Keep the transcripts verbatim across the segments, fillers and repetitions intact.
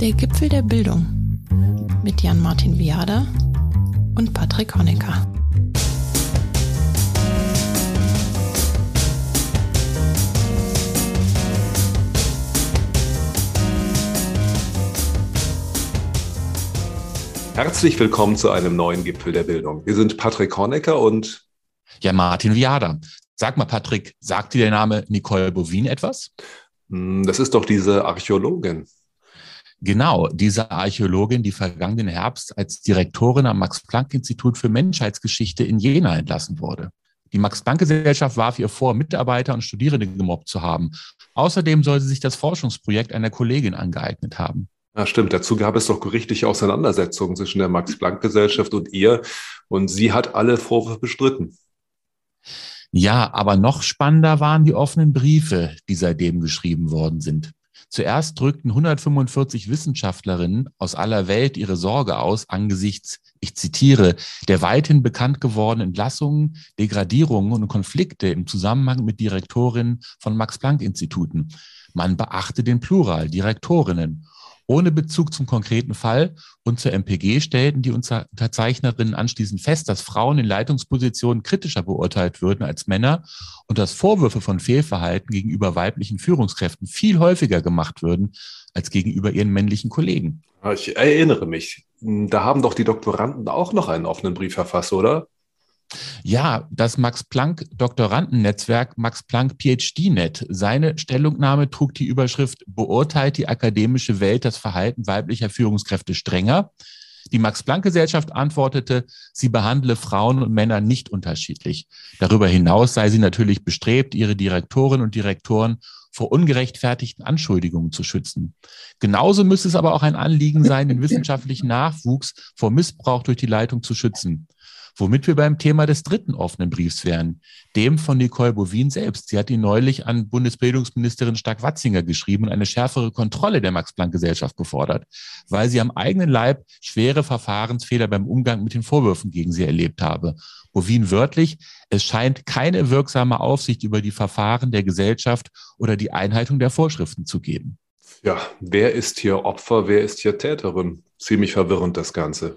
Der Gipfel der Bildung mit Jan-Martin Viada und Patrick Honecker. Herzlich willkommen zu einem neuen Gipfel der Bildung. Wir sind Patrick Honecker und Jan-Martin Viada. Sag mal, Patrick, sagt dir der Name Nicole Bovin etwas? Das ist doch diese Archäologin. Genau, diese Archäologin, die vergangenen Herbst als Direktorin am Max-Planck-Institut für Menschheitsgeschichte in Jena entlassen wurde. Die Max-Planck-Gesellschaft warf ihr vor, Mitarbeiter und Studierende gemobbt zu haben. Außerdem soll sie sich das Forschungsprojekt einer Kollegin angeeignet haben. Ja, stimmt. Dazu gab es doch gerichtliche Auseinandersetzungen zwischen der Max-Planck-Gesellschaft und ihr. Und sie hat alle Vorwürfe bestritten. Ja, aber noch spannender waren die offenen Briefe, die seitdem geschrieben worden sind. Zuerst drückten hundertfünfundvierzig Wissenschaftlerinnen aus aller Welt ihre Sorge aus angesichts, ich zitiere, der weithin bekannt gewordenen Entlassungen, Degradierungen und Konflikte im Zusammenhang mit Direktorinnen von Max-Planck-Instituten. Man beachte den Plural, Direktorinnen. Ohne Bezug zum konkreten Fall und zur M P G stellten die Unterzeichnerinnen anschließend fest, dass Frauen in Leitungspositionen kritischer beurteilt würden als Männer und dass Vorwürfe von Fehlverhalten gegenüber weiblichen Führungskräften viel häufiger gemacht würden als gegenüber ihren männlichen Kollegen. Ich erinnere mich, da haben doch die Doktoranden auch noch einen offenen Brief verfasst, oder? Ja, das Max-Planck-Doktorandennetzwerk Max-Planck-PhD-Net. Seine Stellungnahme trug die Überschrift „Beurteilt die akademische Welt das Verhalten weiblicher Führungskräfte strenger?" Die Max-Planck-Gesellschaft antwortete, sie behandle Frauen und Männer nicht unterschiedlich. Darüber hinaus sei sie natürlich bestrebt, ihre Direktorinnen und Direktoren vor ungerechtfertigten Anschuldigungen zu schützen. Genauso müsse es aber auch ein Anliegen sein, den wissenschaftlichen Nachwuchs vor Missbrauch durch die Leitung zu schützen. Womit wir beim Thema des dritten offenen Briefs wären, dem von Nicole Bovin selbst. Sie hat ihn neulich an Bundesbildungsministerin Stark-Watzinger geschrieben und eine schärfere Kontrolle der Max-Planck-Gesellschaft gefordert, weil sie am eigenen Leib schwere Verfahrensfehler beim Umgang mit den Vorwürfen gegen sie erlebt habe. Bovin wörtlich, es scheint keine wirksame Aufsicht über die Verfahren der Gesellschaft oder die Einhaltung der Vorschriften zu geben. Ja, wer ist hier Opfer, wer ist hier Täterin? Ziemlich verwirrend das Ganze.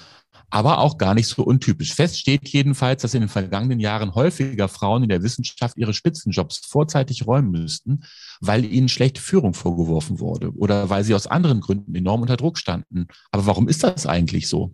Aber auch gar nicht so untypisch. Fest steht jedenfalls, dass in den vergangenen Jahren häufiger Frauen in der Wissenschaft ihre Spitzenjobs vorzeitig räumen müssten, weil ihnen schlechte Führung vorgeworfen wurde oder weil sie aus anderen Gründen enorm unter Druck standen. Aber warum ist das eigentlich so?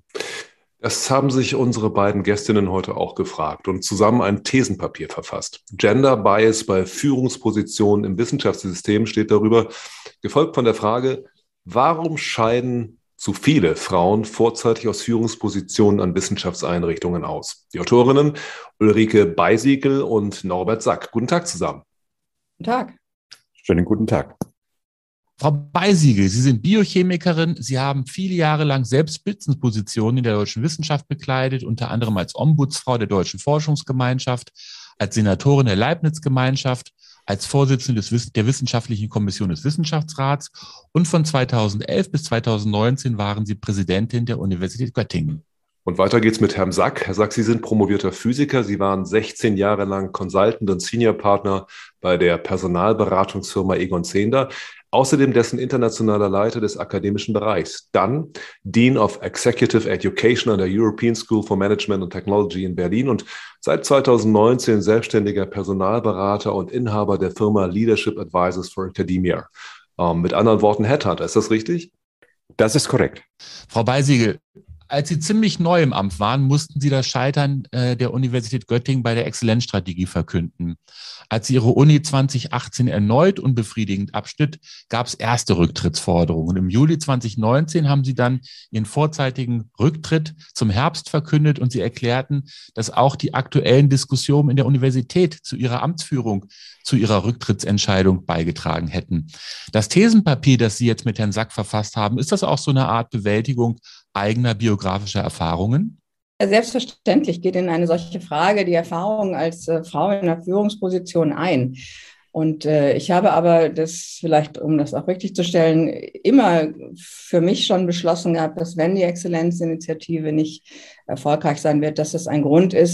Das haben sich unsere beiden Gästinnen heute auch gefragt und zusammen ein Thesenpapier verfasst. Gender Bias bei Führungspositionen im Wissenschaftssystem steht darüber, gefolgt von der Frage, warum scheiden zu viele Frauen vorzeitig aus Führungspositionen an Wissenschaftseinrichtungen aus? Die Autorinnen Ulrike Beisiegel und Norbert Sack. Guten Tag zusammen. Guten Tag. Schönen guten Tag. Frau Beisiegel, Sie sind Biochemikerin. Sie haben viele Jahre lang selbst Spitzenpositionen in der deutschen Wissenschaft bekleidet, unter anderem als Ombudsfrau der Deutschen Forschungsgemeinschaft, als Senatorin der Leibniz-Gemeinschaft, als Vorsitzende des, der Wissenschaftlichen Kommission des Wissenschaftsrats und von zweitausendelf bis zweitausendneunzehn waren Sie Präsidentin der Universität Göttingen. Und weiter geht's mit Herrn Sack. Herr Sack, Sie sind promovierter Physiker. Sie waren sechzehn Jahre lang Consultant und Senior Partner bei der Personalberatungsfirma Egon Zehnder. Außerdem dessen internationaler Leiter des akademischen Bereichs. Dann Dean of Executive Education an der European School for Management and Technology in Berlin und seit zweitausendneunzehn selbstständiger Personalberater und Inhaber der Firma Leadership Advisors for Academia. Ähm, mit anderen Worten Headhunter, ist das richtig? Das ist korrekt. Frau Beisiegel, als Sie ziemlich neu im Amt waren, mussten Sie das Scheitern äh, der Universität Göttingen bei der Exzellenzstrategie verkünden. Als Ihre Uni zweitausendachtzehn erneut unbefriedigend abschnitt, gab es erste Rücktrittsforderungen. Im Juli zweitausendneunzehn haben Sie dann Ihren vorzeitigen Rücktritt zum Herbst verkündet und Sie erklärten, dass auch die aktuellen Diskussionen in der Universität zu Ihrer Amtsführung, zu Ihrer Rücktrittsentscheidung beigetragen hätten. Das Thesenpapier, das Sie jetzt mit Herrn Sack verfasst haben, ist das auch so eine Art Bewältigung eigener biografischer Erfahrungen? Selbstverständlich geht in eine solche Frage die Erfahrung als äh, Frau in einer Führungsposition ein. Und äh, ich habe aber das vielleicht, um das auch richtig zu stellen, immer für mich schon beschlossen gehabt, dass wenn die Exzellenzinitiative nicht erfolgreich sein wird, dass es ein Grund ist,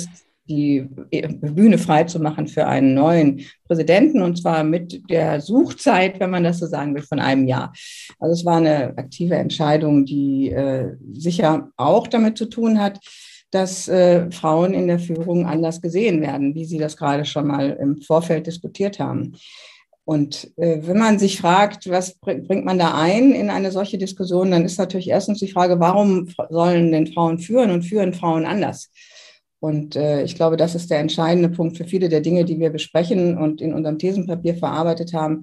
die Bühne frei zu machen für einen neuen Präsidenten, und zwar mit der Suchzeit, wenn man das so sagen will, von einem Jahr. Also es war eine aktive Entscheidung, die äh, sicher auch damit zu tun hat, dass äh, Frauen in der Führung anders gesehen werden, wie Sie das gerade schon mal im Vorfeld diskutiert haben. Und äh, wenn man sich fragt, was bring, bringt man da ein in eine solche Diskussion, dann ist natürlich erstens die Frage, warum sollen denn Frauen führen und führen Frauen anders? Und äh, ich glaube, das ist der entscheidende Punkt für viele der Dinge, die wir besprechen und in unserem Thesenpapier verarbeitet haben.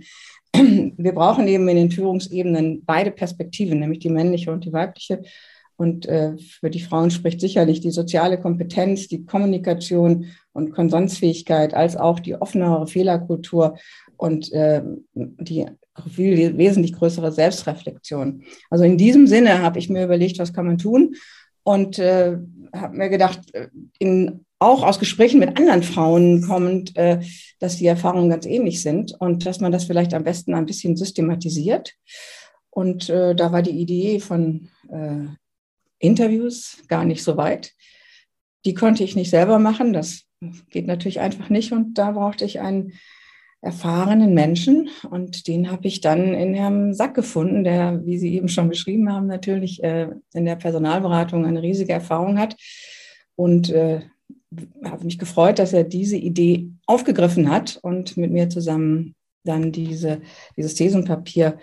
Wir brauchen eben in den Führungsebenen beide Perspektiven, nämlich die männliche und die weibliche. Und äh, für die Frauen spricht sicherlich die soziale Kompetenz, die Kommunikation und Konsensfähigkeit, als auch die offenere Fehlerkultur und äh, die viel wesentlich größere Selbstreflexion. Also in diesem Sinne habe ich mir überlegt, was kann man tun, und äh, habe mir gedacht, in, auch aus Gesprächen mit anderen Frauen kommend, äh, dass die Erfahrungen ganz ähnlich sind und dass man das vielleicht am besten ein bisschen systematisiert. Und äh, da war die Idee von äh, Interviews gar nicht so weit. Die konnte ich nicht selber machen, das geht natürlich einfach nicht, und da brauchte ich einen erfahrenen Menschen, und den habe ich dann in Herrn Sack gefunden, der, wie Sie eben schon beschrieben haben, natürlich äh, in der Personalberatung eine riesige Erfahrung hat, und äh, habe mich gefreut, dass er diese Idee aufgegriffen hat und mit mir zusammen dann diese, dieses Thesenpapier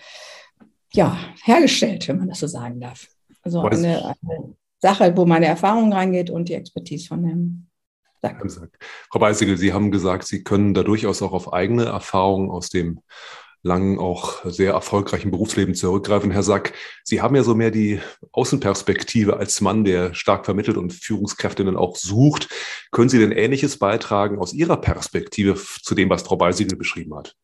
ja, hergestellt, wenn man das so sagen darf. Also eine, eine Sache, wo meine Erfahrung reingeht und die Expertise von Herrn Sack. Frau Beisigel, Sie haben gesagt, Sie können da durchaus auch auf eigene Erfahrungen aus dem langen, auch sehr erfolgreichen Berufsleben zurückgreifen. Herr Sack, Sie haben ja so mehr die Außenperspektive als Mann, der stark vermittelt und Führungskräfte dann auch sucht. Können Sie denn Ähnliches beitragen aus Ihrer Perspektive zu dem, was Frau Beisigel beschrieben hat?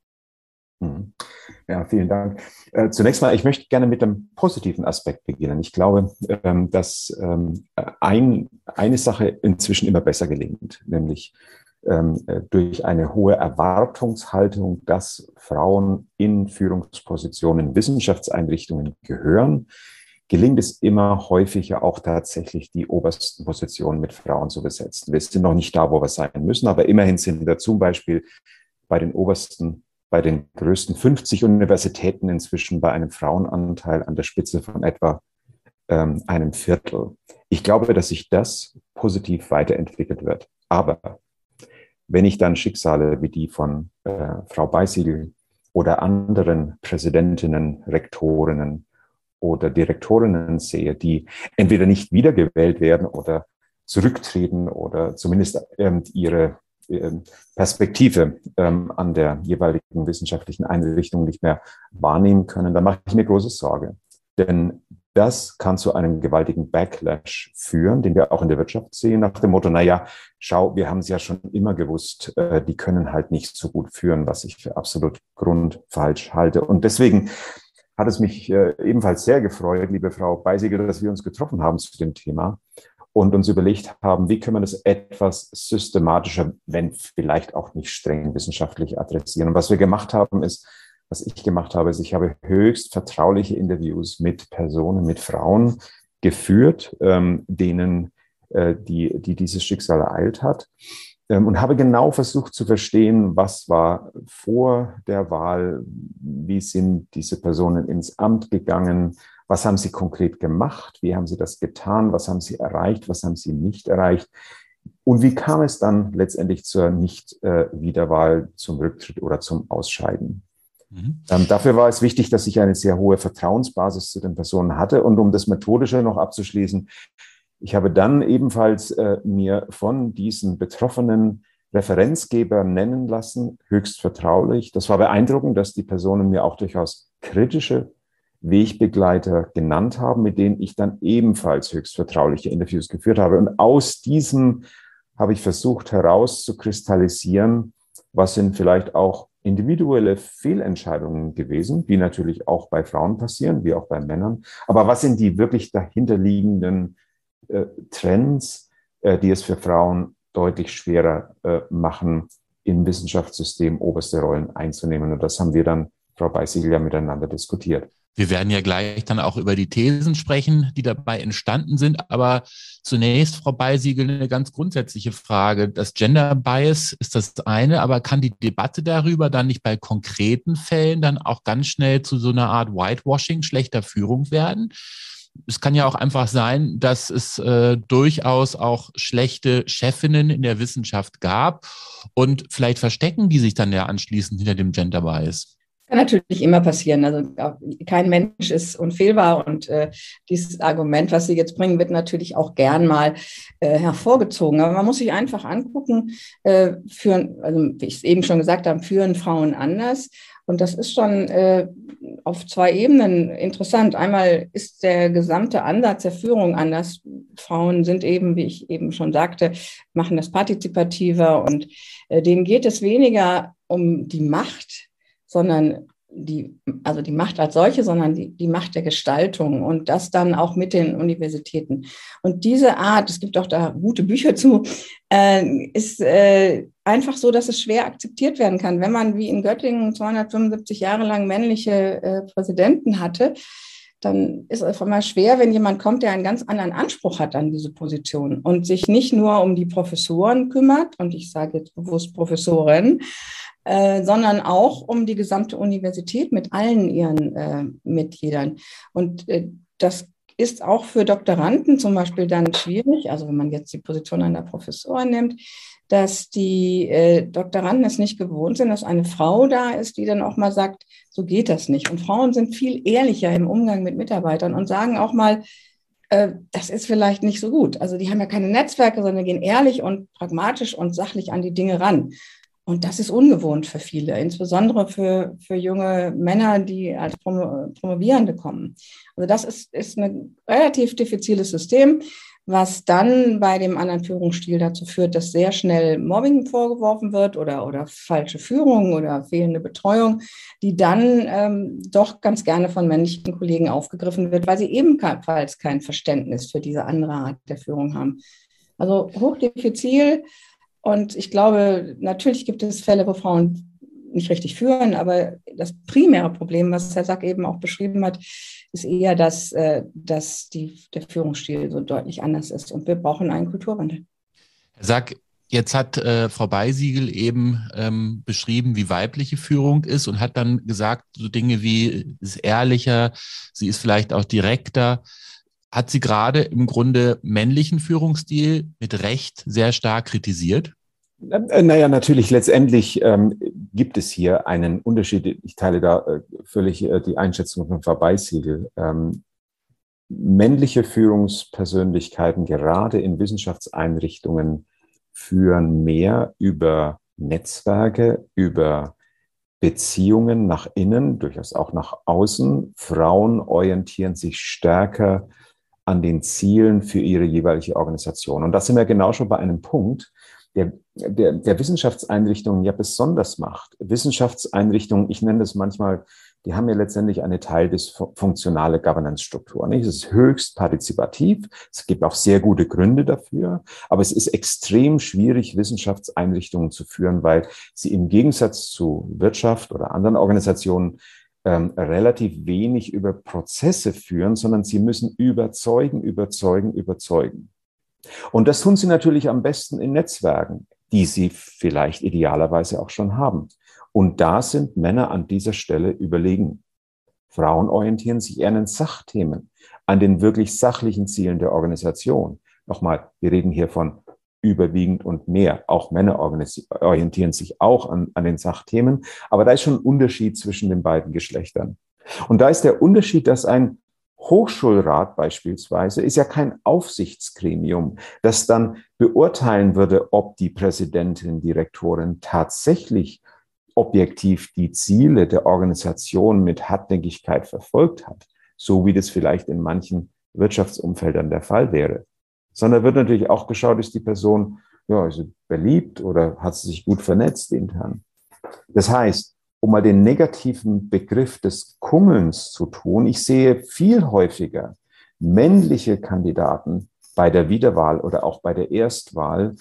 Ja, vielen Dank. Äh, zunächst mal, ich möchte gerne mit dem positiven Aspekt beginnen. Ich glaube, ähm, dass ähm, ein, eine Sache inzwischen immer besser gelingt, nämlich ähm, durch eine hohe Erwartungshaltung, dass Frauen in Führungspositionen in Wissenschaftseinrichtungen gehören, gelingt es immer häufiger auch tatsächlich die obersten Positionen mit Frauen zu besetzen. Wir sind noch nicht da, wo wir sein müssen, aber immerhin sind wir zum Beispiel bei den obersten bei den größten fünfzig Universitäten inzwischen bei einem Frauenanteil an der Spitze von etwa ähm, einem Viertel. Ich glaube, dass sich das positiv weiterentwickelt wird. Aber wenn ich dann Schicksale wie die von äh, Frau Beisigel oder anderen Präsidentinnen, Rektorinnen oder Direktorinnen sehe, die entweder nicht wiedergewählt werden oder zurücktreten oder zumindest ähm, ihre Perspektive ähm, an der jeweiligen wissenschaftlichen Einrichtung nicht mehr wahrnehmen können, da mache ich mir große Sorge. Denn das kann zu einem gewaltigen Backlash führen, den wir auch in der Wirtschaft sehen, nach dem Motto, naja, schau, wir haben es ja schon immer gewusst, äh, die können halt nicht so gut führen, was ich für absolut grundfalsch halte. Und deswegen hat es mich äh, ebenfalls sehr gefreut, liebe Frau Beisigel, dass wir uns getroffen haben zu dem Thema und uns überlegt haben, wie können wir das etwas systematischer, wenn vielleicht auch nicht streng wissenschaftlich adressieren. Und was wir gemacht haben, ist, was ich gemacht habe, ist, ich habe höchst vertrauliche Interviews mit Personen, mit Frauen geführt, ähm, denen äh, die, die dieses Schicksal ereilt hat, ähm, und habe genau versucht zu verstehen, was war vor der Wahl, wie sind diese Personen ins Amt gegangen, was haben sie konkret gemacht? Wie haben sie das getan? Was haben sie erreicht? Was haben sie nicht erreicht? Und wie kam es dann letztendlich zur Nicht-Wiederwahl, zum Rücktritt oder zum Ausscheiden? Mhm. Ähm, dafür war es wichtig, dass ich eine sehr hohe Vertrauensbasis zu den Personen hatte. Und um das Methodische noch abzuschließen, ich habe dann ebenfalls äh, mir von diesen Betroffenen Referenzgeber nennen lassen, höchst vertraulich. Das war beeindruckend, dass die Personen mir auch durchaus kritische Wegbegleiter genannt haben, mit denen ich dann ebenfalls höchst vertrauliche Interviews geführt habe. Und aus diesem habe ich versucht herauszukristallisieren, was sind vielleicht auch individuelle Fehlentscheidungen gewesen, die natürlich auch bei Frauen passieren, wie auch bei Männern. Aber was sind die wirklich dahinterliegenden äh, Trends, äh, die es für Frauen deutlich schwerer äh, machen, im Wissenschaftssystem oberste Rollen einzunehmen? Und das haben wir dann, Frau Beisigel, ja miteinander diskutiert. Wir werden ja gleich dann auch über die Thesen sprechen, die dabei entstanden sind. Aber zunächst, Frau Beisiegel, eine ganz grundsätzliche Frage. Das Gender Bias ist das eine, aber kann die Debatte darüber dann nicht bei konkreten Fällen dann auch ganz schnell zu so einer Art Whitewashing schlechter Führung werden? Es kann ja auch einfach sein, dass es äh, durchaus auch schlechte Chefinnen in der Wissenschaft gab und vielleicht verstecken die sich dann ja anschließend hinter dem Gender Bias. Kann natürlich immer passieren. Also kein Mensch ist unfehlbar und äh, dieses Argument, was Sie jetzt bringen, wird natürlich auch gern mal äh, hervorgezogen. Aber man muss sich einfach angucken, äh, führen, also wie ich es eben schon gesagt habe, führen Frauen anders. Und das ist schon äh, auf zwei Ebenen interessant. Einmal ist der gesamte Ansatz der Führung anders. Frauen sind eben, wie ich eben schon sagte, machen das partizipativer und äh, denen geht es weniger um die Macht, sondern die, also die Macht als solche, sondern die, die Macht der Gestaltung und das dann auch mit den Universitäten. Und diese Art, es gibt auch da gute Bücher zu, äh, ist äh, einfach so, dass es schwer akzeptiert werden kann. Wenn man wie in Göttingen zweihundertfünfundsiebzig Jahre lang männliche äh, Präsidenten hatte, dann ist es immer schwer, wenn jemand kommt, der einen ganz anderen Anspruch hat an diese Position und sich nicht nur um die Professoren kümmert, und ich sage jetzt bewusst Professoren, Äh, sondern auch um die gesamte Universität mit allen ihren äh, Mitgliedern. Und äh, das ist auch für Doktoranden zum Beispiel dann schwierig, also wenn man jetzt die Position einer Professorin nimmt, dass die äh, Doktoranden es nicht gewohnt sind, dass eine Frau da ist, die dann auch mal sagt, so geht das nicht. Und Frauen sind viel ehrlicher im Umgang mit Mitarbeitern und sagen auch mal, äh, das ist vielleicht nicht so gut. Also die haben ja keine Netzwerke, sondern gehen ehrlich und pragmatisch und sachlich an die Dinge ran. Und das ist ungewohnt für viele, insbesondere für, für junge Männer, die als Promo, Promovierende kommen. Also das ist, ist ein relativ diffiziles System, was dann bei dem anderen Führungsstil dazu führt, dass sehr schnell Mobbing vorgeworfen wird oder, oder falsche Führung oder fehlende Betreuung, die dann ähm, doch ganz gerne von männlichen Kollegen aufgegriffen wird, weil sie ebenfalls kein Verständnis für diese andere Art der Führung haben. Also hochdifizil. Und ich glaube, natürlich gibt es Fälle, wo Frauen nicht richtig führen, aber das primäre Problem, was Herr Sack eben auch beschrieben hat, ist eher, dass, dass die, der Führungsstil so deutlich anders ist und wir brauchen einen Kulturwandel. Herr Sack, jetzt hat äh, Frau Beisiegel eben ähm, beschrieben, wie weibliche Führung ist und hat dann gesagt, so Dinge wie, sie ist ehrlicher, sie ist vielleicht auch direkter. Hat sie gerade im Grunde männlichen Führungsstil mit Recht sehr stark kritisiert? Naja, natürlich, letztendlich ähm, gibt es hier einen Unterschied. Ich teile da äh, völlig äh, die Einschätzung von Frau Beisiegel. Ähm, männliche Führungspersönlichkeiten, gerade in Wissenschaftseinrichtungen, führen mehr über Netzwerke, über Beziehungen nach innen, durchaus auch nach außen. Frauen orientieren sich stärker an den Zielen für ihre jeweilige Organisation. Und da sind wir genau schon bei einem Punkt, der, der, der Wissenschaftseinrichtungen ja besonders macht. Wissenschaftseinrichtungen, ich nenne das manchmal, die haben ja letztendlich eine Teil des funktionale Governance-Struktur. Es ist höchst partizipativ. Es gibt auch sehr gute Gründe dafür. Aber es ist extrem schwierig, Wissenschaftseinrichtungen zu führen, weil sie im Gegensatz zu Wirtschaft oder anderen Organisationen Ähm, relativ wenig über Prozesse führen, sondern sie müssen überzeugen, überzeugen, überzeugen. Und das tun sie natürlich am besten in Netzwerken, die sie vielleicht idealerweise auch schon haben. Und da sind Männer an dieser Stelle überlegen. Frauen orientieren sich eher an den Sachthemen, an den wirklich sachlichen Zielen der Organisation. Nochmal, wir reden hier von überwiegend und mehr. Auch Männer orientieren sich auch an, an den Sachthemen. Aber da ist schon ein Unterschied zwischen den beiden Geschlechtern. Und da ist der Unterschied, dass ein Hochschulrat beispielsweise ist ja kein Aufsichtsgremium, das dann beurteilen würde, ob die Präsidentin, Direktorin tatsächlich objektiv die Ziele der Organisation mit Hartnäckigkeit verfolgt hat, so wie das vielleicht in manchen Wirtschaftsumfeldern der Fall wäre. Sondern wird natürlich auch geschaut, ist die Person, ja, ist sie beliebt oder hat sie sich gut vernetzt intern. Das heißt, um mal den negativen Begriff des Kungelns zu tun, ich sehe viel häufiger männliche Kandidaten bei der Wiederwahl oder auch bei der Erstwahl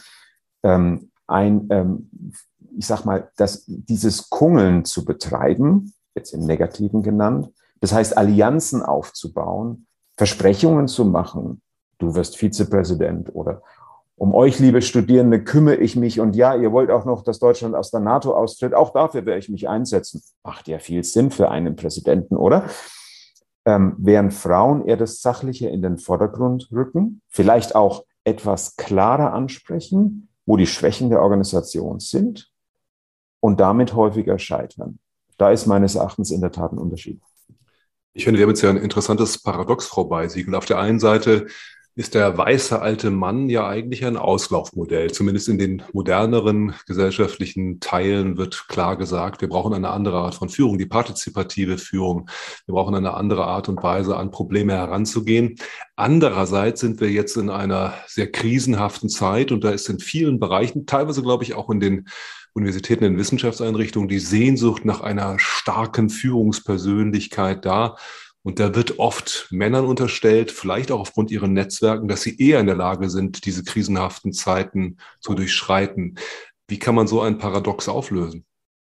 ähm, ein, ähm, ich sag mal, dass dieses Kungeln zu betreiben, jetzt im Negativen genannt, Das heißt, Allianzen aufzubauen, Versprechungen zu machen, du wirst Vizepräsident oder um euch, liebe Studierende, kümmere ich mich und ja, ihr wollt auch noch, dass Deutschland aus der NATO austritt, auch dafür werde ich mich einsetzen. Macht ja viel Sinn für einen Präsidenten, oder? Ähm, während Frauen eher das Sachliche in den Vordergrund rücken, vielleicht auch etwas klarer ansprechen, wo die Schwächen der Organisation sind und damit häufiger scheitern. Da ist meines Erachtens in der Tat ein Unterschied. Ich finde, wir haben jetzt ja ein interessantes Paradox, Frau Beisiegel. Auf der einen Seite ist der weiße alte Mann ja eigentlich ein Auslaufmodell. Zumindest in den moderneren gesellschaftlichen Teilen wird klar gesagt, wir brauchen eine andere Art von Führung, die partizipative Führung. Wir brauchen eine andere Art und Weise, an Probleme heranzugehen. Andererseits sind wir jetzt in einer sehr krisenhaften Zeit und da ist in vielen Bereichen, teilweise glaube ich auch in den Universitäten, in Wissenschaftseinrichtungen, die Sehnsucht nach einer starken Führungspersönlichkeit da. Und da wird oft Männern unterstellt, vielleicht auch aufgrund ihrer Netzwerken, dass sie eher in der Lage sind, diese krisenhaften Zeiten zu durchschreiten. Wie kann man so ein Paradox auflösen?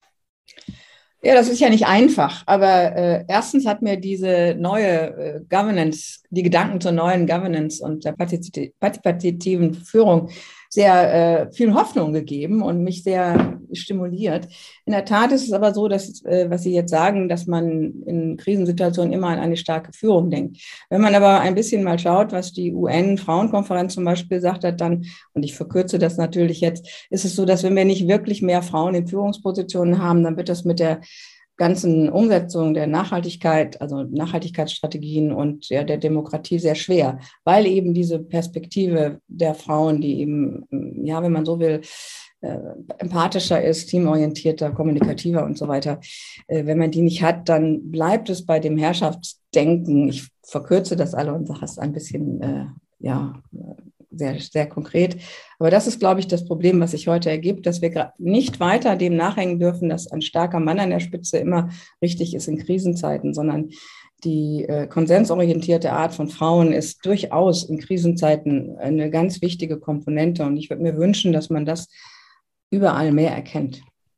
Ja, das ist ja nicht einfach, aber äh, erstens hat mir diese neue äh, Governance, die Gedanken zur neuen Governance und der partizip- partizipativen Führung sehr äh, viel Hoffnung gegeben und mich sehr stimuliert. In der Tat ist es aber so, dass, äh, was Sie jetzt sagen, dass man in Krisensituationen immer an eine starke Führung denkt. Wenn man aber ein bisschen mal schaut, was die U N-Frauenkonferenz zum Beispiel gesagt hat, dann, und ich verkürze das natürlich jetzt, ist es so, dass wenn wir nicht wirklich mehr Frauen in Führungspositionen haben, dann wird das mit der ganzen Umsetzung der Nachhaltigkeit, also Nachhaltigkeitsstrategien und ja, der Demokratie sehr schwer, weil eben diese Perspektive der Frauen, die eben, ja, wenn man so will, äh, empathischer ist, teamorientierter, kommunikativer und so weiter, äh, wenn man die nicht hat, dann bleibt es bei dem Herrschaftsdenken. Ich verkürze das alle und sage es ein bisschen, äh, ja, sehr, sehr konkret. Aber das ist, glaube ich, das Problem, was sich heute ergibt, dass wir nicht weiter dem nachhängen dürfen, dass ein starker Mann an der Spitze immer richtig ist in Krisenzeiten, sondern die äh, konsensorientierte Art von Frauen ist durchaus in Krisenzeiten eine ganz wichtige Komponente. Und ich würde mir wünschen, dass man das überall mehr erkennt.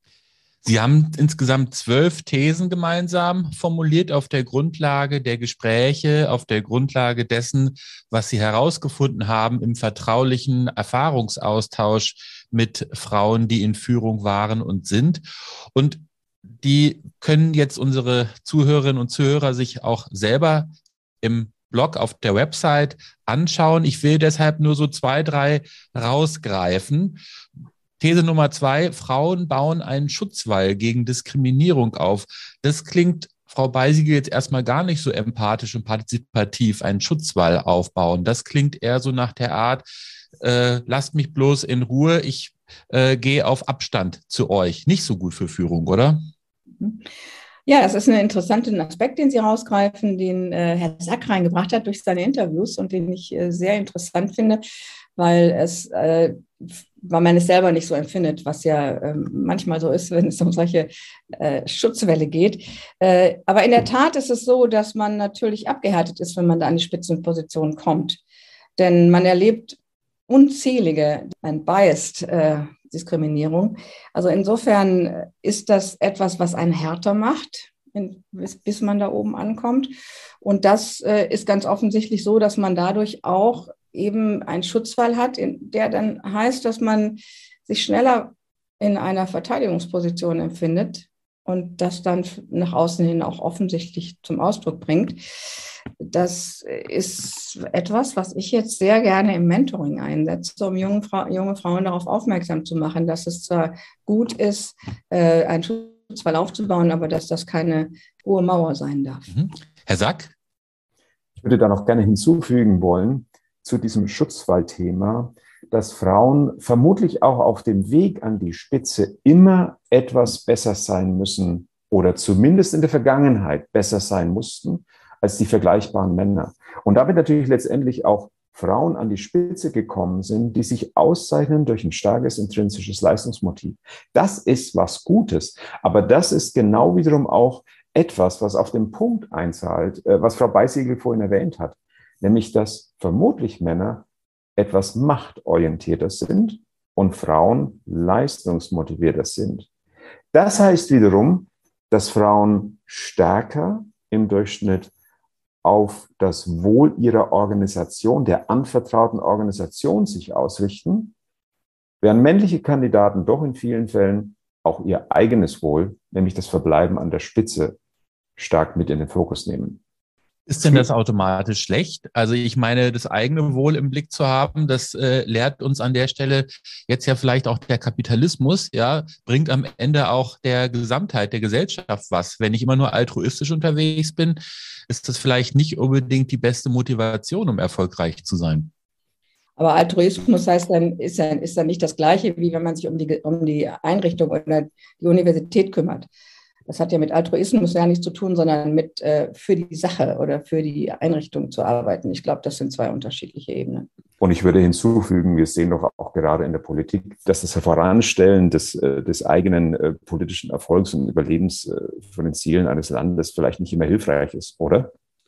Sie haben insgesamt zwölf Thesen gemeinsam formuliert auf der Grundlage der Gespräche, auf der Grundlage dessen, was Sie herausgefunden haben im vertraulichen Erfahrungsaustausch mit Frauen, die in Führung waren und sind. Und die können jetzt unsere Zuhörerinnen und Zuhörer sich auch selber im Blog auf der Website anschauen. Ich will deshalb nur so zwei, drei rausgreifen. These Nummer zwei, Frauen bauen einen Schutzwall gegen Diskriminierung auf. Das klingt, Frau Beisiegel, jetzt erstmal gar nicht so empathisch und partizipativ, einen Schutzwall aufbauen. Das klingt eher so nach der Art, äh, lasst mich bloß in Ruhe, ich äh, gehe auf Abstand zu euch. Nicht so gut für Führung, oder? Ja, das ist ein interessanter Aspekt, den Sie rausgreifen, den äh, Herr Sack reingebracht hat durch seine Interviews und den ich äh, sehr interessant finde, weil es, äh, weil man es selber nicht so empfindet, was ja äh, manchmal so ist, wenn es um solche äh, Schutzwelle geht. Äh, aber in der Tat ist es so, dass man natürlich abgehärtet ist, wenn man da an die Spitzenposition kommt. Denn man erlebt unzählige, ein Biased äh, Diskriminierung. Also insofern ist das etwas, was einen härter macht, bis, bis man da oben ankommt. Und das äh, ist ganz offensichtlich so, dass man dadurch auch eben einen Schutzwall hat, in, der dann heißt, dass man sich schneller in einer Verteidigungsposition empfindet und das dann nach außen hin auch offensichtlich zum Ausdruck bringt. Das ist etwas, was ich jetzt sehr gerne im Mentoring einsetze, um junge, Fra- junge Frauen darauf aufmerksam zu machen, dass es zwar gut ist, äh, einen Schutzwall aufzubauen, aber dass das keine hohe Mauer sein darf. Mhm. Herr Sack? Ich würde da noch gerne hinzufügen wollen zu diesem Schutzwallthema, dass Frauen vermutlich auch auf dem Weg an die Spitze immer etwas besser sein müssen oder zumindest in der Vergangenheit besser sein mussten als die vergleichbaren Männer. Und damit natürlich letztendlich auch Frauen an die Spitze gekommen sind, die sich auszeichnen durch ein starkes intrinsisches Leistungsmotiv. Das ist was Gutes, aber das ist genau wiederum auch etwas, was auf den Punkt einzahlt, was Frau Beisiegel vorhin erwähnt hat, nämlich dass vermutlich Männer etwas machtorientierter sind und Frauen leistungsmotivierter sind. Das heißt wiederum, dass Frauen stärker im Durchschnitt auf das Wohl ihrer Organisation, der anvertrauten Organisation sich ausrichten, während männliche Kandidaten doch in vielen Fällen auch ihr eigenes Wohl, nämlich das Verbleiben an der Spitze, stark mit in den Fokus nehmen. Ist denn das automatisch schlecht? Also ich meine, das eigene Wohl im Blick zu haben, das äh, lehrt uns an der Stelle jetzt ja vielleicht auch der Kapitalismus, ja, bringt am Ende auch der Gesamtheit der Gesellschaft was. Wenn ich immer nur altruistisch unterwegs bin, ist das vielleicht nicht unbedingt die beste Motivation, um erfolgreich zu sein. Aber Altruismus heißt dann, ist dann, ist dann nicht das Gleiche, wie wenn man sich um die, um die Einrichtung oder die Universität kümmert. Das hat ja mit Altruismus ja nichts zu tun, sondern mit äh, für die Sache oder für die Einrichtung zu arbeiten. Ich glaube, das sind zwei unterschiedliche Ebenen. Und ich würde hinzufügen, wir sehen doch auch gerade in der Politik, dass das Voranstellen des, des eigenen äh, politischen Erfolgs und Überlebens äh, von den Zielen eines Landes vielleicht nicht immer hilfreich ist, oder?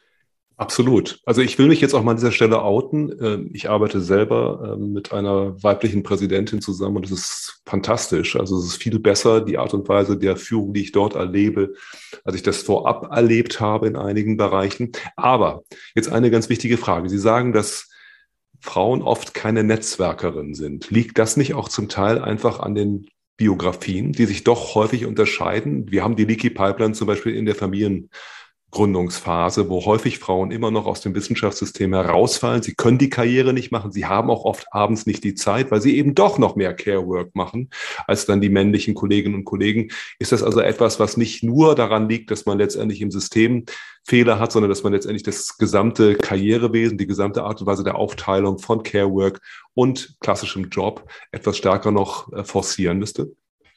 Absolut. Also ich will mich jetzt auch mal an dieser Stelle outen. Ich arbeite selber mit einer weiblichen Präsidentin zusammen und es ist fantastisch. Also es ist viel besser, die Art und Weise der Führung, die ich dort erlebe, als ich das vorab erlebt habe in einigen Bereichen. Aber jetzt eine ganz wichtige Frage. Sie sagen, dass Frauen oft keine Netzwerkerinnen sind. Liegt das nicht auch zum Teil einfach an den Biografien, die sich doch häufig unterscheiden? Wir haben die Leaky Pipeline zum Beispiel in der Familien Gründungsphase, wo häufig Frauen immer noch aus dem Wissenschaftssystem herausfallen. Sie können die Karriere nicht machen. Sie haben auch oft abends nicht die Zeit, weil sie eben doch noch mehr Care-Work machen als dann die männlichen Kolleginnen und Kollegen. Ist das also etwas, was nicht nur daran liegt, dass man letztendlich im System Fehler hat, sondern dass man letztendlich das gesamte Karrierewesen, die gesamte Art und Weise der Aufteilung von Care-Work und klassischem Job etwas stärker noch forcieren müsste?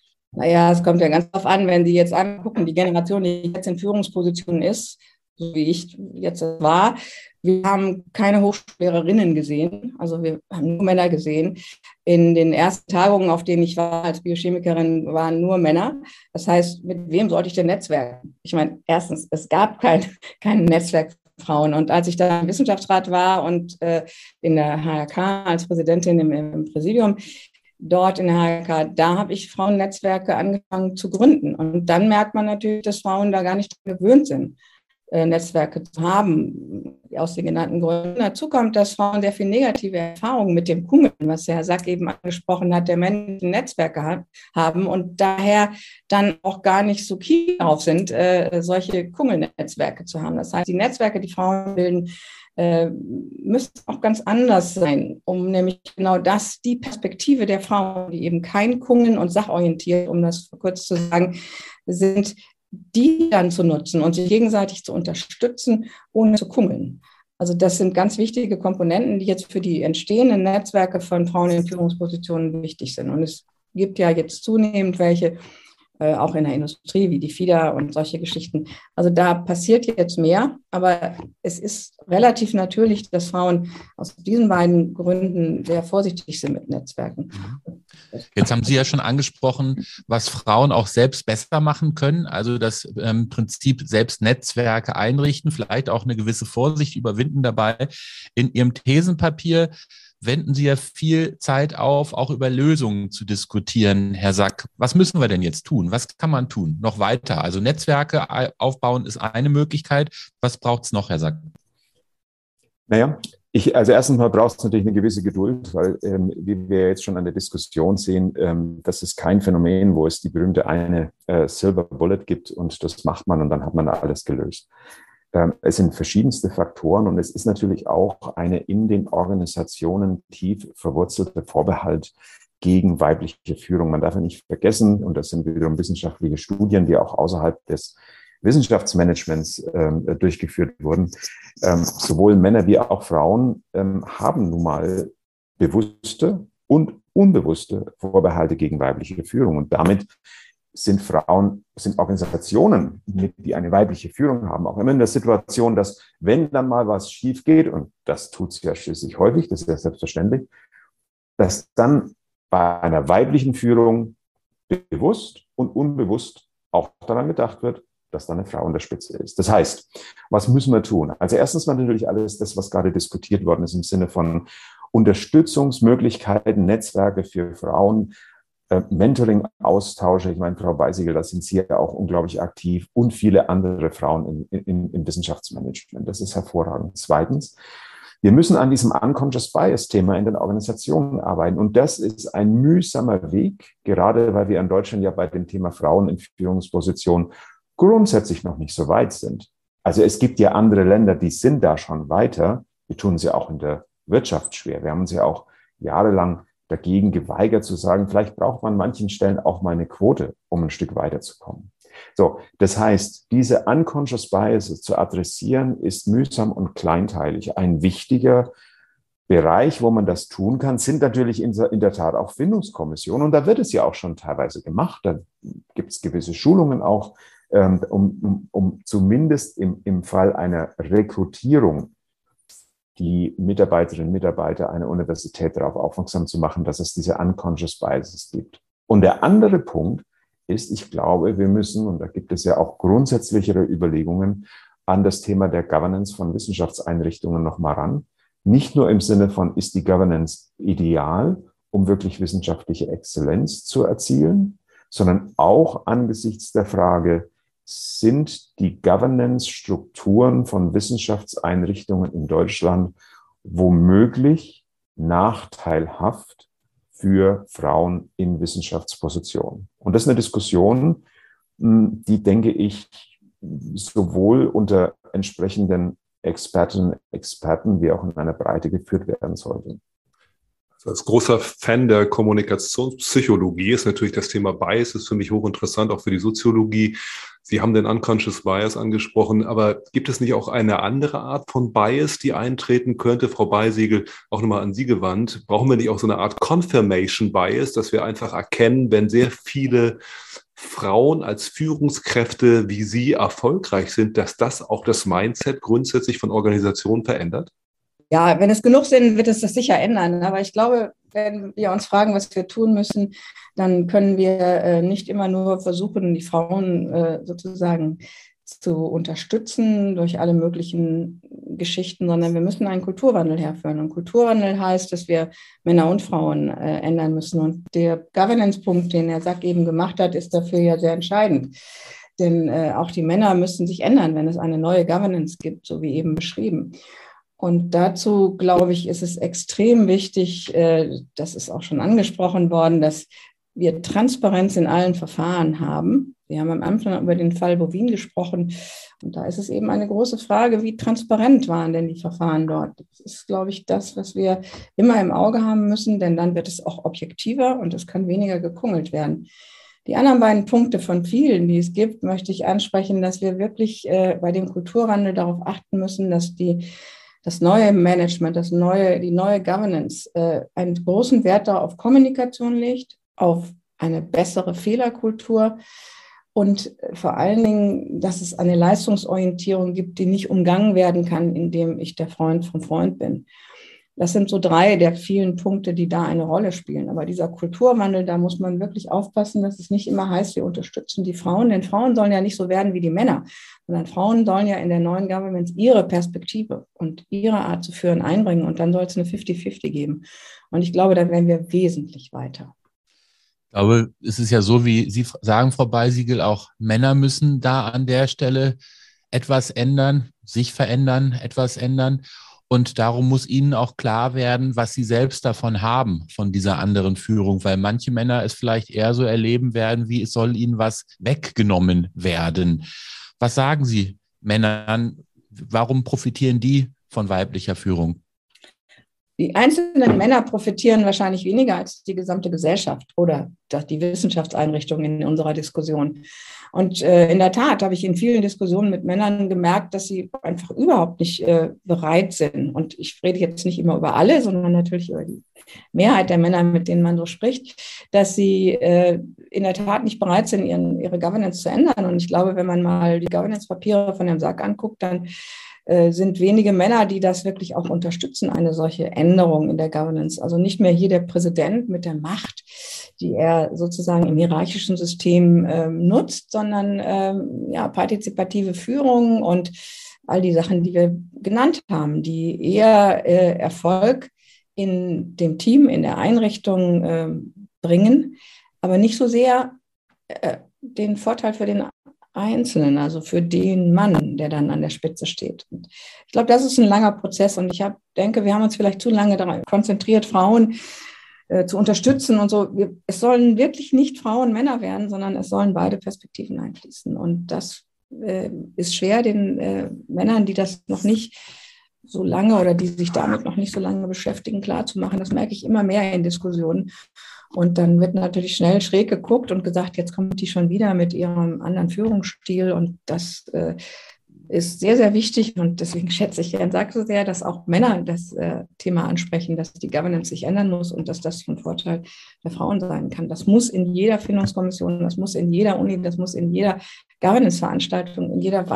Naja, es kommt ja ganz darauf an, wenn Sie jetzt angucken, die Generation, die jetzt in Führungspositionen ist, so wie ich jetzt war, wir haben keine Hochschullehrerinnen gesehen, also wir haben nur Männer gesehen. In den ersten Tagungen, auf denen ich war als Biochemikerin, waren nur Männer. Das heißt, mit wem sollte ich denn netzwerken? Ich meine, erstens, es gab kein, kein Netzwerk für Frauen. Und als ich da im Wissenschaftsrat war und äh, in der H R K als Präsidentin im, im Präsidium, dort in der H R K, da habe ich Frauennetzwerke angefangen zu gründen. Und dann merkt man natürlich, dass Frauen da gar nicht gewöhnt sind, Netzwerke zu haben, aus den genannten Gründen. Dazu kommt, dass Frauen sehr viel negative Erfahrungen mit dem Kungeln, was Herr Sack eben angesprochen hat, der männlichen Netzwerke hat, haben und daher dann auch gar nicht so keen darauf sind, äh, solche Kungelnetzwerke zu haben. Das heißt, die Netzwerke, die Frauen bilden, äh, müssen auch ganz anders sein, um nämlich genau das, die Perspektive der Frauen, die eben kein Kungeln und sachorientiert, um das kurz zu sagen, sind, die dann zu nutzen und sich gegenseitig zu unterstützen, ohne zu kungeln. Also das sind ganz wichtige Komponenten, die jetzt für die entstehenden Netzwerke von Frauen in Führungspositionen wichtig sind. Und es gibt ja jetzt zunehmend welche, äh, auch in der Industrie, wie die F I D A und solche Geschichten. Also da passiert jetzt mehr, aber es ist relativ natürlich, dass Frauen aus diesen beiden Gründen sehr vorsichtig sind mit Netzwerken. Jetzt haben Sie ja schon angesprochen, was Frauen auch selbst besser machen können, also das ähm, Prinzip selbst Netzwerke einrichten, vielleicht auch eine gewisse Vorsicht überwinden dabei. In Ihrem Thesenpapier wenden Sie ja viel Zeit auf, auch über Lösungen zu diskutieren, Herr Sack. Was müssen wir denn jetzt tun? Was kann man tun? Noch weiter? Also Netzwerke aufbauen ist eine Möglichkeit. Was braucht es noch, Herr Sack? Naja, ich, also erstens mal braucht es natürlich eine gewisse Geduld, weil ähm, wie wir jetzt schon an der Diskussion sehen, ähm, das ist kein Phänomen, wo es die berühmte eine äh, Silver Bullet gibt und das macht man und dann hat man alles gelöst. Ähm, es sind verschiedenste Faktoren und es ist natürlich auch eine in den Organisationen tief verwurzelte Vorbehalt gegen weibliche Führung. Man darf ja nicht vergessen, und das sind wiederum wissenschaftliche Studien, die auch außerhalb des Wissenschaftsmanagements ähm, durchgeführt wurden. Ähm, sowohl Männer wie auch Frauen ähm, haben nun mal bewusste und unbewusste Vorbehalte gegen weibliche Führung. Und damit sind Frauen, sind Organisationen, die eine weibliche Führung haben, auch immer in der Situation, dass wenn dann mal was schief geht, und das tut es ja schließlich häufig, das ist ja selbstverständlich, dass dann bei einer weiblichen Führung bewusst und unbewusst auch daran gedacht wird, dass da eine Frau an der Spitze ist. Das heißt, was müssen wir tun? Also erstens mal natürlich alles das, was gerade diskutiert worden ist im Sinne von Unterstützungsmöglichkeiten, Netzwerke für Frauen, äh, Mentoring-Austausche. Ich meine, Frau Beisiegel, da sind Sie ja auch unglaublich aktiv und viele andere Frauen in, in, im Wissenschaftsmanagement. Das ist hervorragend. Zweitens, wir müssen an diesem Unconscious Bias-Thema in den Organisationen arbeiten. Und das ist ein mühsamer Weg, gerade weil wir in Deutschland ja bei dem Thema Frauen in Führungspositionen grundsätzlich noch nicht so weit sind. Also es gibt ja andere Länder, die sind da schon weiter. Wir tun es ja auch in der Wirtschaft schwer. Wir haben uns ja auch jahrelang dagegen geweigert zu sagen, vielleicht braucht man an manchen Stellen auch mal eine Quote, um ein Stück weiterzukommen. So, das heißt, diese Unconscious Biases zu adressieren, ist mühsam und kleinteilig. Ein wichtiger Bereich, wo man das tun kann, sind natürlich in der Tat auch Findungskommissionen. Und da wird es ja auch schon teilweise gemacht. Da gibt es gewisse Schulungen auch, um, um, um zumindest im, im Fall einer Rekrutierung die Mitarbeiterinnen und Mitarbeiter einer Universität darauf aufmerksam zu machen, dass es diese Unconscious Biases gibt. Und der andere Punkt ist, ich glaube, wir müssen, und da gibt es ja auch grundsätzlichere Überlegungen, an das Thema der Governance von Wissenschaftseinrichtungen nochmal ran. Nicht nur im Sinne von, ist die Governance ideal, um wirklich wissenschaftliche Exzellenz zu erzielen, sondern auch angesichts der Frage, sind die Governance-Strukturen von Wissenschaftseinrichtungen in Deutschland womöglich nachteilhaft für Frauen in Wissenschaftspositionen. Und das ist eine Diskussion, die, denke ich, sowohl unter entsprechenden Expertinnen und Experten wie auch in einer Breite geführt werden sollte. Als großer Fan der Kommunikationspsychologie ist natürlich das Thema Bias, ist für mich hochinteressant, auch für die Soziologie. Sie haben den Unconscious Bias angesprochen, aber gibt es nicht auch eine andere Art von Bias, die eintreten könnte? Frau Beisiegel, auch nochmal an Sie gewandt. Brauchen wir nicht auch so eine Art Confirmation Bias, dass wir einfach erkennen, wenn sehr viele Frauen als Führungskräfte wie Sie erfolgreich sind, dass das auch das Mindset grundsätzlich von Organisationen verändert? Ja, wenn es genug sind, wird es das sicher ändern. Aber ich glaube, wenn wir uns fragen, was wir tun müssen, dann können wir äh, nicht immer nur versuchen, die Frauen äh, sozusagen zu unterstützen durch alle möglichen Geschichten, sondern wir müssen einen Kulturwandel herführen. Und Kulturwandel heißt, dass wir Männer und Frauen äh, ändern müssen. Und der Governance-Punkt, den Herr Sack eben gemacht hat, ist dafür ja sehr entscheidend. Denn äh, auch die Männer müssen sich ändern, wenn es eine neue Governance gibt, so wie eben beschrieben. Und dazu, glaube ich, ist es extrem wichtig, das ist auch schon angesprochen worden, dass wir Transparenz in allen Verfahren haben. Wir haben am Anfang über den Fall Bovin gesprochen. Und da ist es eben eine große Frage, wie transparent waren denn die Verfahren dort? Das ist, glaube ich, das, was wir immer im Auge haben müssen, denn dann wird es auch objektiver und es kann weniger gekungelt werden. Die anderen beiden Punkte von vielen, die es gibt, möchte ich ansprechen, dass wir wirklich bei dem Kulturwandel darauf achten müssen, dass die das neue Management, das neue, die neue Governance äh, einen großen Wert darauf auf Kommunikation legt, auf eine bessere Fehlerkultur und vor allen Dingen, dass es eine Leistungsorientierung gibt, die nicht umgangen werden kann, indem ich der Freund vom Freund bin. Das sind so drei der vielen Punkte, die da eine Rolle spielen. Aber dieser Kulturwandel, da muss man wirklich aufpassen, dass es nicht immer heißt, wir unterstützen die Frauen. Denn Frauen sollen ja nicht so werden wie die Männer, sondern Frauen sollen ja in der neuen Governance ihre Perspektive und ihre Art zu führen einbringen. Und dann soll es eine fünfzig fünfzig geben. Und ich glaube, da wären wir wesentlich weiter. Ich glaube, es ist ja so, wie Sie sagen, Frau Beisiegel, auch Männer müssen da an der Stelle etwas ändern, sich verändern, etwas ändern. Und darum muss ihnen auch klar werden, was sie selbst davon haben, von dieser anderen Führung, weil manche Männer es vielleicht eher so erleben werden, wie es soll ihnen was weggenommen werden. Was sagen Sie Männern? Warum profitieren die von weiblicher Führung? Die einzelnen Männer profitieren wahrscheinlich weniger als die gesamte Gesellschaft oder die Wissenschaftseinrichtungen in unserer Diskussion. Und äh, in der Tat habe ich in vielen Diskussionen mit Männern gemerkt, dass sie einfach überhaupt nicht äh, bereit sind. Und ich rede jetzt nicht immer über alle, sondern natürlich über die Mehrheit der Männer, mit denen man so spricht, dass sie äh, in der Tat nicht bereit sind, ihren, ihre Governance zu ändern. Und ich glaube, wenn man mal die Governance-Papiere von Herrn Sack anguckt, dann sind wenige Männer, die das wirklich auch unterstützen, eine solche Änderung in der Governance. Also nicht mehr hier der Präsident mit der Macht, die er sozusagen im hierarchischen System ähm, nutzt, sondern ähm, ja, partizipative Führung und all die Sachen, die wir genannt haben, die eher äh, Erfolg in dem Team, in der Einrichtung äh, bringen, aber nicht so sehr äh, den Vorteil für den Einzelnen, also für den Mann, der dann an der Spitze steht. Und ich glaube, das ist ein langer Prozess und ich hab, denke, wir haben uns vielleicht zu lange daran konzentriert, Frauen äh, zu unterstützen und so. Wir, es sollen wirklich nicht Frauen Männer werden, sondern es sollen beide Perspektiven einfließen. Und das äh, ist schwer den äh, Männern, die das noch nicht so lange oder die sich damit noch nicht so lange beschäftigen, klarzumachen. Das merke ich immer mehr in Diskussionen. Und dann wird natürlich schnell schräg geguckt und gesagt, jetzt kommt die schon wieder mit ihrem anderen Führungsstil. Und das äh, ist sehr, sehr wichtig. Und deswegen schätze ich Herrn Sack so sehr, dass auch Männer das äh, Thema ansprechen, dass die Governance sich ändern muss und dass das von Vorteil der Frauen sein kann. Das muss in jeder Findungskommission, das muss in jeder Uni, das muss in jeder Governance-Veranstaltung, in jeder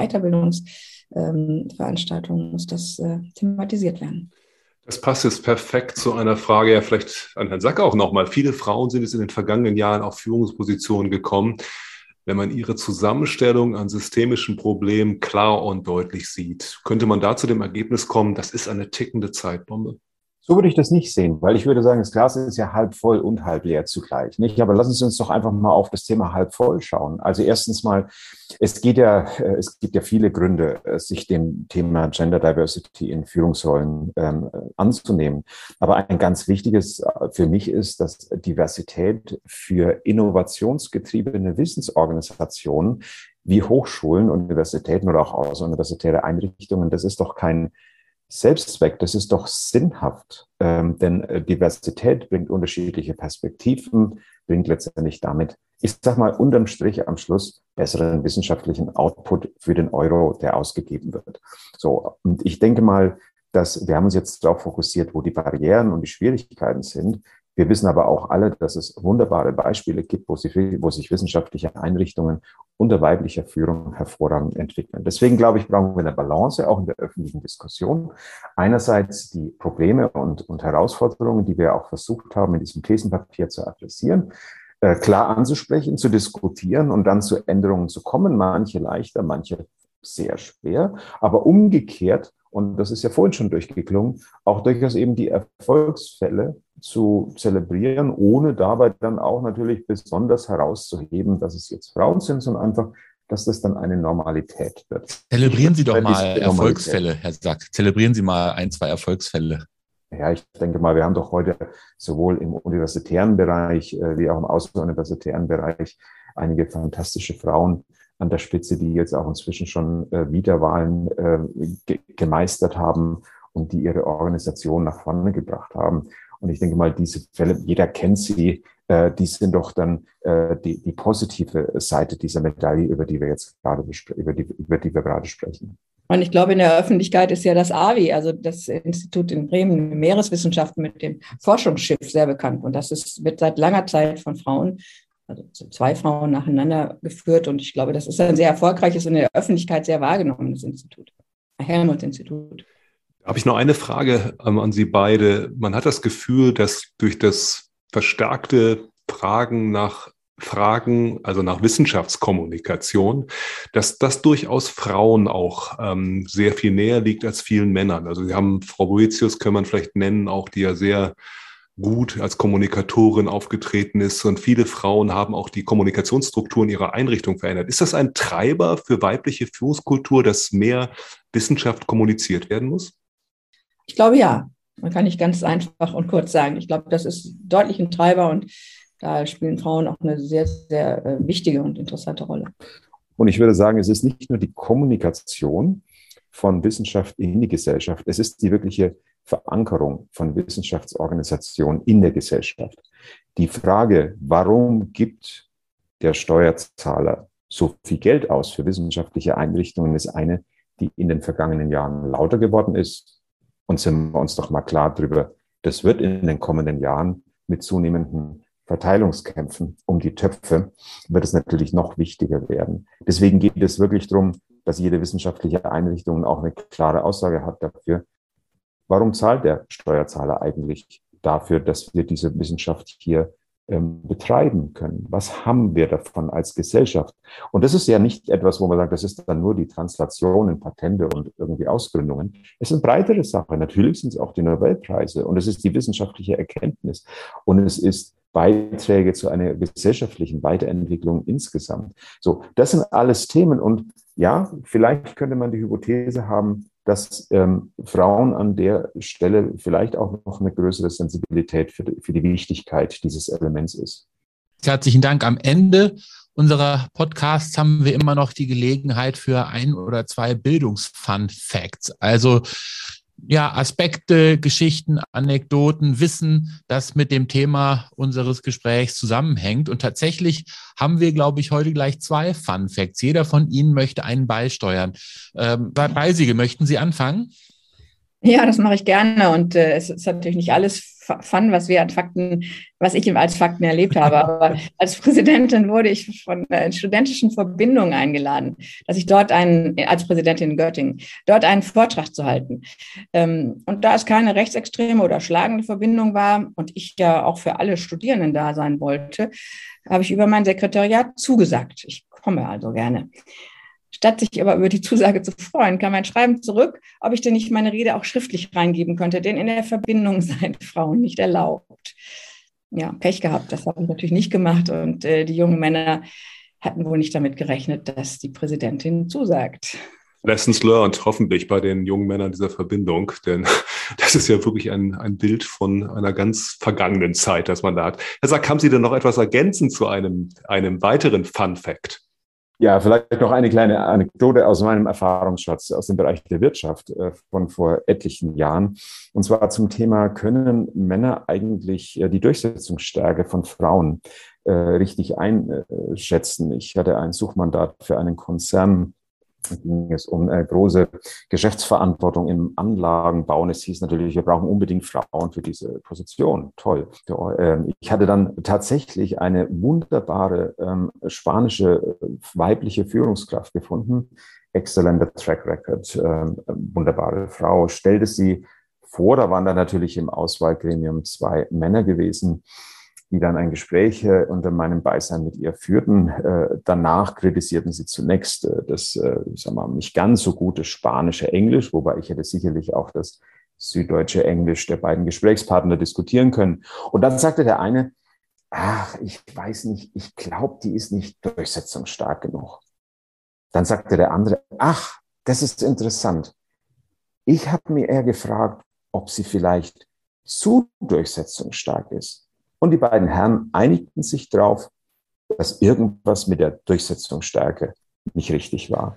Weiterbildungsveranstaltung muss das äh, thematisiert werden. Das passt jetzt perfekt zu einer Frage, ja vielleicht an Herrn Sack auch nochmal. Viele Frauen sind jetzt in den vergangenen Jahren auf Führungspositionen gekommen. Wenn man ihre Zusammenstellung an systemischen Problemen klar und deutlich sieht, könnte man da zu dem Ergebnis kommen, das ist eine tickende Zeitbombe? So würde ich das nicht sehen, weil ich würde sagen, das Glas ist ja halb voll und halb leer zugleich, nicht? Aber lassen Sie uns doch einfach mal auf das Thema halb voll schauen. Also erstens mal, es geht ja, es gibt ja viele Gründe, sich dem Thema Gender Diversity in Führungsrollen ähm, anzunehmen. Aber ein ganz wichtiges für mich ist, dass Diversität für innovationsgetriebene Wissensorganisationen wie Hochschulen, Universitäten oder auch außeruniversitäre Einrichtungen, das ist doch kein Selbstzweck, das ist doch sinnhaft, ähm, denn äh, Diversität bringt unterschiedliche Perspektiven, bringt letztendlich damit, ich sag mal, unterm Strich am Schluss besseren wissenschaftlichen Output für den Euro, der ausgegeben wird. So, und ich denke mal, dass wir haben uns jetzt darauf fokussiert, wo die Barrieren und die Schwierigkeiten sind. Wir wissen aber auch alle, dass es wunderbare Beispiele gibt, wo sich, wo sich wissenschaftliche Einrichtungen unter weiblicher Führung hervorragend entwickeln. Deswegen glaube ich, brauchen wir eine Balance auch in der öffentlichen Diskussion. Einerseits die Probleme und, und Herausforderungen, die wir auch versucht haben, in diesem Thesenpapier zu adressieren, äh, klar anzusprechen, zu diskutieren und dann zu Änderungen zu kommen. Manche leichter, manche sehr schwer, aber umgekehrt, und das ist ja vorhin schon durchgeklungen, auch durchaus eben die Erfolgsfälle zu zelebrieren, ohne dabei dann auch natürlich besonders herauszuheben, dass es jetzt Frauen sind, sondern einfach, dass das dann eine Normalität wird. Zelebrieren Sie doch mal Erfolgsfälle, Herr Sack. Zelebrieren Sie mal ein, zwei Erfolgsfälle. Ja, ich denke mal, wir haben doch heute sowohl im universitären Bereich wie auch im außeruniversitären Bereich einige fantastische Frauen an der Spitze, die jetzt auch inzwischen schon äh, Wiederwahlen äh, ge- gemeistert haben und die ihre Organisation nach vorne gebracht haben. Und ich denke mal, diese Fälle, jeder kennt sie, äh, die sind doch dann äh, die, die positive Seite dieser Medaille, über die wir jetzt gerade bespre- über die, über die wir gerade sprechen. Und ich glaube, in der Öffentlichkeit ist ja das A W I, also das Institut in Bremen, Meereswissenschaften mit dem Forschungsschiff, sehr bekannt. Und das ist, wird seit langer Zeit von Frauen, also zwei Frauen nacheinander geführt. Und ich glaube, das ist ein sehr erfolgreiches und in der Öffentlichkeit sehr wahrgenommenes Institut. Helmholtz-Institut. Da habe ich noch eine Frage ähm, an Sie beide. Man hat das Gefühl, dass durch das verstärkte Fragen nach Fragen, also nach Wissenschaftskommunikation, dass das durchaus Frauen auch ähm, sehr viel näher liegt als vielen Männern. Also Sie haben Frau Boetius, kann man vielleicht nennen, auch die ja sehr gut als Kommunikatorin aufgetreten ist. Und viele Frauen haben auch die Kommunikationsstrukturen ihrer Einrichtung verändert. Ist das ein Treiber für weibliche Führungskultur, dass mehr Wissenschaft kommuniziert werden muss? Ich glaube, ja. Man kann nicht ganz einfach und kurz sagen. Ich glaube, das ist deutlich ein Treiber und da spielen Frauen auch eine sehr, sehr äh, wichtige und interessante Rolle. Und ich würde sagen, es ist nicht nur die Kommunikation von Wissenschaft in die Gesellschaft, es ist die wirkliche Verankerung von Wissenschaftsorganisationen in der Gesellschaft. Die Frage, warum gibt der Steuerzahler so viel Geld aus für wissenschaftliche Einrichtungen, ist eine, die in den vergangenen Jahren lauter geworden ist. Und sind wir uns doch mal klar drüber, das wird in den kommenden Jahren mit zunehmenden Verteilungskämpfen um die Töpfe, wird es natürlich noch wichtiger werden. Deswegen geht es wirklich darum, dass jede wissenschaftliche Einrichtung auch eine klare Aussage hat dafür, warum zahlt der Steuerzahler eigentlich dafür, dass wir diese Wissenschaft hier ähm, betreiben können? Was haben wir davon als Gesellschaft? Und das ist ja nicht etwas, wo man sagt, das ist dann nur die Translation in Patente und irgendwie Ausgründungen. Es ist eine breitere Sache. Natürlich sind es auch die Nobelpreise und es ist die wissenschaftliche Erkenntnis und es ist Beiträge zu einer gesellschaftlichen Weiterentwicklung insgesamt. So, das sind alles Themen und ja, vielleicht könnte man die Hypothese haben, dass ähm, Frauen an der Stelle vielleicht auch noch eine größere Sensibilität für die, für die Wichtigkeit dieses Elements ist. Herzlichen Dank. Am Ende unserer Podcasts haben wir immer noch die Gelegenheit für ein oder zwei Bildungs-Fun-Facts. Also ja, Aspekte, Geschichten, Anekdoten, Wissen, das mit dem Thema unseres Gesprächs zusammenhängt. Und tatsächlich haben wir, glaube ich, heute gleich zwei Fun Facts. Jeder von Ihnen möchte einen beisteuern. Ähm, Beisige, möchten Sie anfangen? Ja, das mache ich gerne. Und äh, es ist natürlich nicht alles Fun, was wir an Fakten, was ich als Fakten erlebt habe. Aber als Präsidentin wurde ich von äh, studentischen Verbindungen eingeladen, dass ich dort einen, als Präsidentin in Göttingen, dort einen Vortrag zu halten. Ähm, und da es keine rechtsextreme oder schlagende Verbindung war und ich ja auch für alle Studierenden da sein wollte, habe ich über mein Sekretariat zugesagt. Ich komme also gerne. Statt sich aber über die Zusage zu freuen, kam ein Schreiben zurück, ob ich denn nicht meine Rede auch schriftlich reingeben könnte, denn in der Verbindung seien Frauen nicht erlaubt. Ja, Pech gehabt, das habe ich natürlich nicht gemacht und äh, die jungen Männer hatten wohl nicht damit gerechnet, dass die Präsidentin zusagt. Lessons learned, hoffentlich bei den jungen Männern dieser Verbindung, denn das ist ja wirklich ein, ein Bild von einer ganz vergangenen Zeit, das man da hat. Herr Sack, haben Sie denn noch etwas ergänzend zu einem, einem weiteren Fun Fact? Ja, vielleicht noch eine kleine Anekdote aus meinem Erfahrungsschatz aus dem Bereich der Wirtschaft äh, von vor etlichen Jahren. Und zwar zum Thema, können Männer eigentlich äh, die Durchsetzungsstärke von Frauen äh, richtig einschätzen? Ich hatte ein Suchmandat für einen Konzern. Da ging es um äh, große Geschäftsverantwortung im Anlagenbau. Und es hieß natürlich, wir brauchen unbedingt Frauen für diese Position. Toll. Ich hatte dann tatsächlich eine wunderbare ähm, spanische weibliche Führungskraft gefunden. Exzellenter Track Record, äh, wunderbare Frau. Stellte sie vor, da waren dann natürlich im Auswahlgremium zwei Männer gewesen, die dann ein Gespräch äh, unter meinem Beisein mit ihr führten. Äh, danach kritisierten sie zunächst äh, das, äh, sagen wir mal, nicht ganz so gute spanische Englisch, wobei ich hätte sicherlich auch das süddeutsche Englisch der beiden Gesprächspartner diskutieren können. Und dann sagte der eine, ach, ich weiß nicht, ich glaube, die ist nicht durchsetzungsstark genug. Dann sagte der andere, ach, das ist interessant. Ich habe mir eher gefragt, ob sie vielleicht zu durchsetzungsstark ist. Und die beiden Herren einigten sich darauf, dass irgendwas mit der Durchsetzungsstärke nicht richtig war.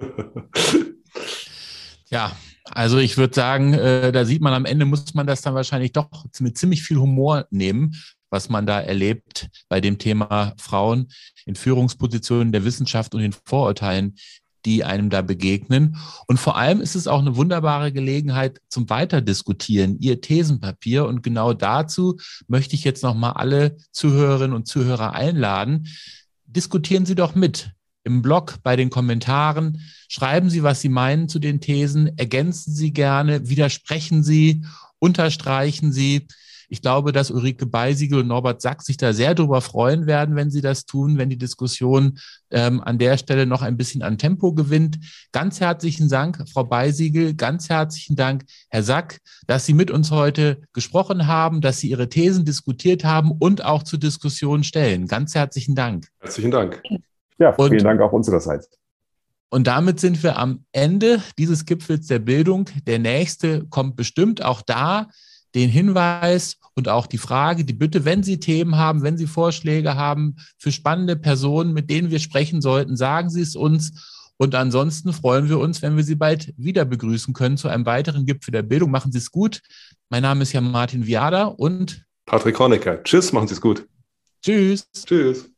Ja, also ich würde sagen, äh, da sieht man, am Ende muss man das dann wahrscheinlich doch mit ziemlich viel Humor nehmen, was man da erlebt bei dem Thema Frauen in Führungspositionen der Wissenschaft und den Vorurteilen, die einem da begegnen. Und vor allem ist es auch eine wunderbare Gelegenheit zum Weiterdiskutieren, Ihr Thesenpapier. Und genau dazu möchte ich jetzt nochmal alle Zuhörerinnen und Zuhörer einladen. Diskutieren Sie doch mit im Blog, bei den Kommentaren. Schreiben Sie, was Sie meinen zu den Thesen. Ergänzen Sie gerne, widersprechen Sie, unterstreichen Sie. Ich glaube, dass Ulrike Beisiegel und Norbert Sack sich da sehr darüber freuen werden, wenn sie das tun, wenn die Diskussion ähm, an der Stelle noch ein bisschen an Tempo gewinnt. Ganz herzlichen Dank, Frau Beisiegel, ganz herzlichen Dank, Herr Sack, dass Sie mit uns heute gesprochen haben, dass Sie Ihre Thesen diskutiert haben und auch zur Diskussion stellen. Ganz herzlichen Dank. Herzlichen Dank. Ja, vielen und, Dank auch unsererseits. Und damit sind wir am Ende dieses Gipfels der Bildung. Der nächste kommt bestimmt. Auch da den Hinweis und auch die Frage, die Bitte, wenn Sie Themen haben, wenn Sie Vorschläge haben für spannende Personen, mit denen wir sprechen sollten, sagen Sie es uns. Und ansonsten freuen wir uns, wenn wir Sie bald wieder begrüßen können zu einem weiteren Gipfel der Bildung. Machen Sie es gut. Mein Name ist Jan Martin Viada und Patrick Honecker. Tschüss, machen Sie es gut. Tschüss. Tschüss.